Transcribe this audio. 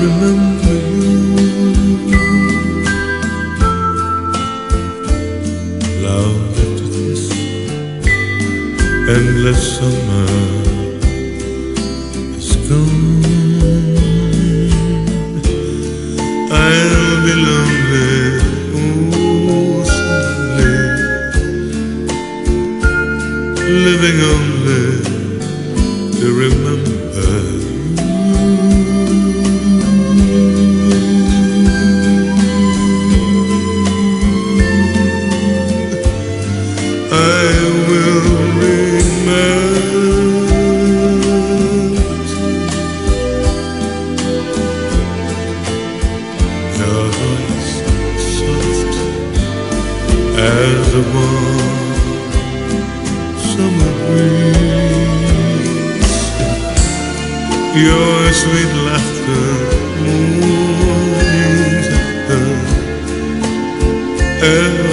remember you. Love after this endless summer is gone. I'll be lonely, oh so lonely, living only to remember you. I will remember your voice, soft as a warm summer breeze, your sweet laughter, mornings and